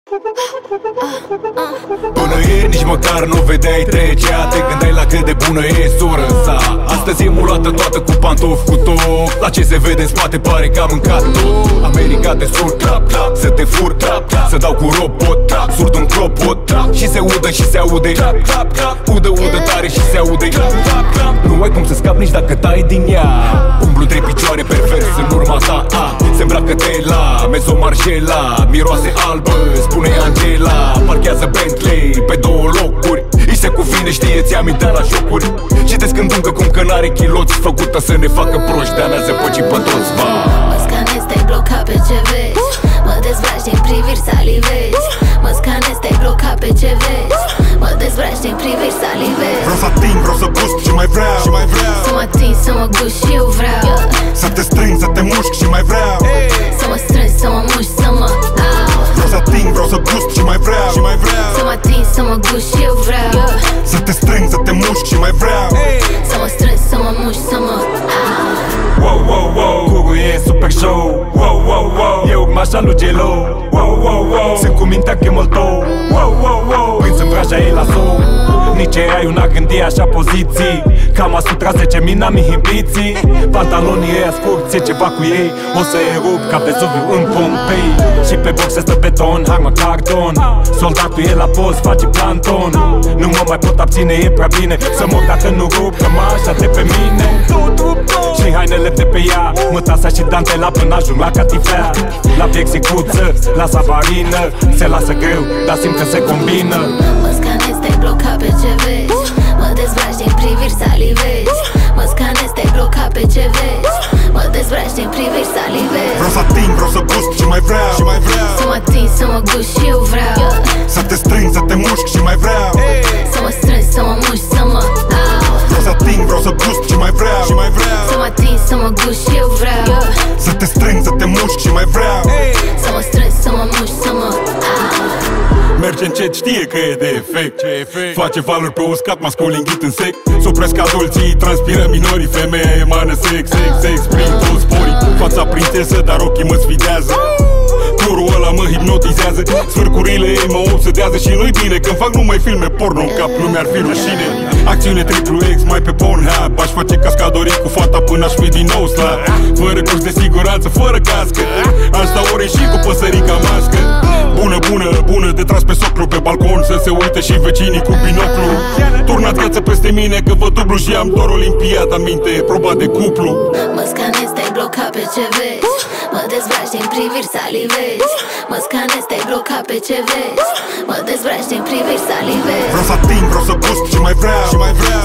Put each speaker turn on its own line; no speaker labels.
Până ieri nici măcar nu vedeai trecea. Te gândeai la cât de bună e soră sa. Astăzi e mulată toată cu pantofi cu tot. La ce se vede în spate pare că am mâncat tot. America de sur, trap, trap, să te fur, trap, trap, să dau cu robot, trap, surd un clopot, trap, și se udă și se aude, trap, trap, trap, udă, udă tare și se aude, trap, trap, trap. Nu ai cum să scapi nici dacă tai din ea. Umblu trei picioare pervers în urma ta, se îmbracă Tela, Meso Margiela, miroase albă, spune Angela. Parchează Bentley pe două locuri. Îi se cuvine, știe, ți-a mintea la jocuri. Citesc în duncă cum că n-are chiloți, făcută să ne facă proști, de-a mea zăpăci pe toți, va.
Mă scanezi, te-ai blocat pe ce vezi. Mă dezbraci din priviri, salivezi. Mă scanezi, te-ai blocat pe ce vezi. Mă dezbraci din priviri, salivezi.
Vreau să ating, vreau să gust și mai vreau, și mai vreau.
Să mă ating, să mă gust și eu vreau.
Să te strâng, să te mușc și mai vreau.
Să mă strângi, să mă mușc, să mă
vreau să ating, vreau să gust și mai vreau, și mai vreau.
Să mă ating, să mă gust și eu vreau.
Să te strâng, să te mușc și mai vreau.
Să mă strângi, să mă mușc, să mă
wow, wow, wow, Gugu e super show. Wow, wow, wow, eu m-așa lui Gelo. Wow, wow, wow, sunt cu mintea Chemeltou. Wow, wow, wow, prins în vraja ei la sou. Nici ai una gândi așa poziții. Cam Sutra 10.000 n-am inhibiții. Pantalonii ăia scurți, e ceva cu ei. O să erup ca Vezuviu în Pompei. Și pe boxe stă beton, harmă cardon. Soldatul e la post, face planton. Nu mă mai pot abține, e prea bine să mor dacă nu rup cămașa de pe mine. Și hainele de pe ea, mătasa și dantela până ajung la catifea. La piexicuță, la savarină. Se lasă greu, dar simt că se combină.
Mă scanezi, te-ai blocat pe ce vezi. Mă dezbraci din priviri, salivezi. Mă scanezi, te-ai blocat pe ce vezi. Mă dezbraci din priviri, salivezi.
Vreau să ating, vreau să gust și mai vreau, și mai vreau.
Să mă ating, să mă gust și eu vreau.
Să te strâng, să te mușc și mai vreau.
Să mă strângi, să mă mușc, să mă
vreau să ating, vreau să gust și mai vreau, și mai vreau.
Să mă ating, să mă gust și eu vreau.
Să te strâng, să te mușc și mai vreau.
Să mă strângi, să mă mușc, să mă
merge încet, știe că e de efect. Face valuri pe uscat, mascul înghit în sec. Supresc adulții, transpiră minorii. Femeia emană sex, sex, sex prin toți porii. Fața prințesă, dar ochii mă sfidează. Turul ăla mă hipnotizează. Sfârcurile ei mă obsedează. Și nu-i bine când fac numai filme porno în cap. Nu mi-ar fi rușine. Acțiune triplu X mai pe Pornhub. Aș face cascadorii cu fata până aș fi din nou slab. Fără coș de siguranță, fără cască. Aș sta ore și cu păsărica mască. Bună, bună, bună, de tras pe soclu pe balcon. Să se uite și vecinii cu binoclu. Turnați gheață peste mine că vă dublu și am doar olimpiada în minte. Proba de cuplu.
Mă scanezi, te-ai blocat pe ce vezi. Mă dezbraci din priviri, salivezi. Mă scanezi, te-ai blocat pe ce vezi. Mă dezbraci din priviri, salivezi.
Vreau să ating, vreau să gust și mai vreau, și mai vreau.